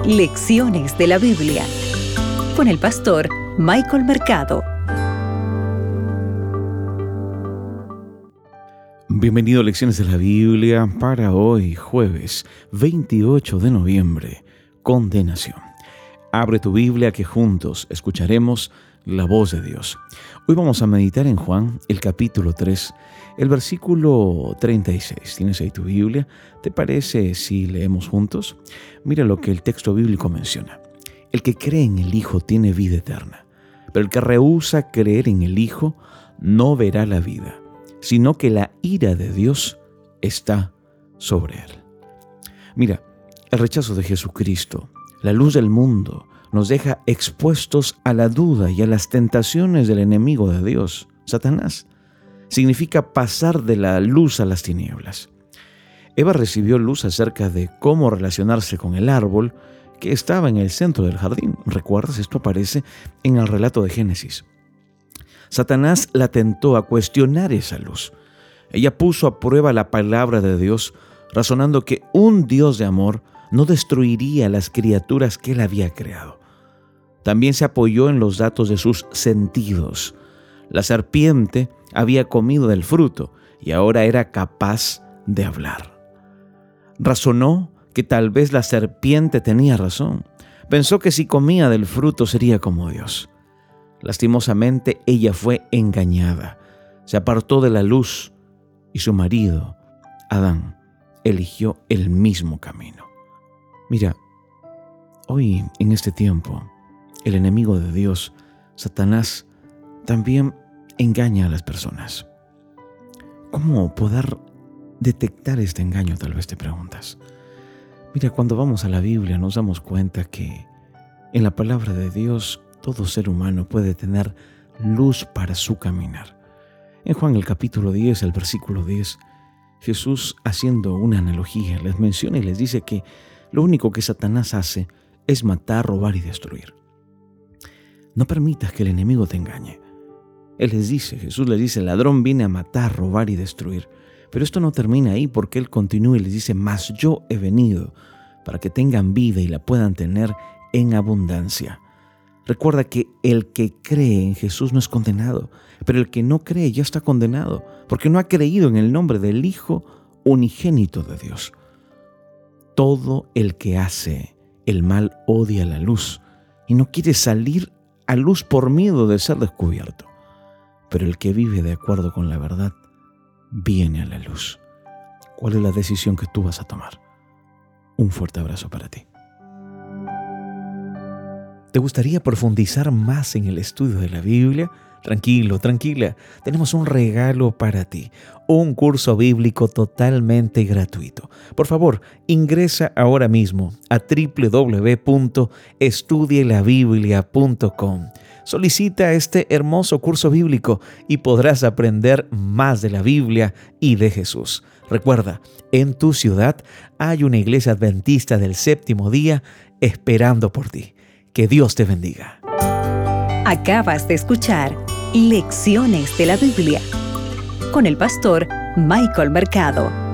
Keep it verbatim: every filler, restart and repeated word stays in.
Lecciones de la Biblia con el pastor Michael Mercado. Bienvenido a Lecciones de la Biblia para hoy, jueves veintiocho de noviembre, Condenación. Abre tu Biblia que juntos escucharemos la voz de Dios. Hoy vamos a meditar en Juan, el capítulo tres, el versículo treinta y seis. ¿Tienes ahí tu Biblia? ¿Te parece si leemos juntos? Mira lo que el texto bíblico menciona. El que cree en el Hijo tiene vida eterna, pero el que rehúsa creer en el Hijo no verá la vida, sino que la ira de Dios está sobre él. Mira, el rechazo de Jesucristo, la luz del mundo, nos deja expuestos a la duda y a las tentaciones del enemigo de Dios, Satanás. Significa pasar de la luz a las tinieblas. Eva recibió luz acerca de cómo relacionarse con el árbol que estaba en el centro del jardín. ¿Recuerdas? Esto aparece en el relato de Génesis. Satanás la tentó a cuestionar esa luz. Ella puso a prueba la palabra de Dios, razonando que un Dios de amor no destruiría a las criaturas que él había creado. También se apoyó en los datos de sus sentidos. La serpiente había comido del fruto y ahora era capaz de hablar. Razonó que tal vez la serpiente tenía razón. Pensó que si comía del fruto sería como Dios. Lastimosamente, ella fue engañada. Se apartó de la luz y su marido, Adán, eligió el mismo camino. Mira, hoy en este tiempo, el enemigo de Dios, Satanás, también engaña a las personas. ¿Cómo poder detectar este engaño? Tal vez te preguntas. Mira, cuando vamos a la Biblia nos damos cuenta que en la palabra de Dios todo ser humano puede tener luz para su caminar. En Juan el capítulo diez, el versículo diez, Jesús, haciendo una analogía, les menciona y les dice que lo único que Satanás hace es matar, robar y destruir. No permitas que el enemigo te engañe. Él les dice, Jesús les dice, el ladrón viene a matar, robar y destruir. Pero esto no termina ahí, porque Él continúa y les dice, mas yo he venido para que tengan vida y la puedan tener en abundancia. Recuerda que el que cree en Jesús no es condenado, pero el que no cree ya está condenado, porque no ha creído en el nombre del Hijo unigénito de Dios. Todo el que hace el mal odia la luz y no quiere salir a luz por miedo de ser descubierto. Pero el que vive de acuerdo con la verdad viene a la luz. ¿Cuál es la decisión que tú vas a tomar? Un fuerte abrazo para ti. ¿Te gustaría profundizar más en el estudio de la Biblia? Tranquilo, tranquila. Tenemos un regalo para ti. Un curso bíblico totalmente gratuito. Por favor, ingresa ahora mismo a doble u doble u doble u punto estudie la biblia punto com. Solicita este hermoso curso bíblico y podrás aprender más de la Biblia y de Jesús. Recuerda, en tu ciudad hay una iglesia adventista del séptimo día esperando por ti. Que Dios te bendiga. Acabas de escuchar Lecciones de la Biblia con el pastor Michael Mercado.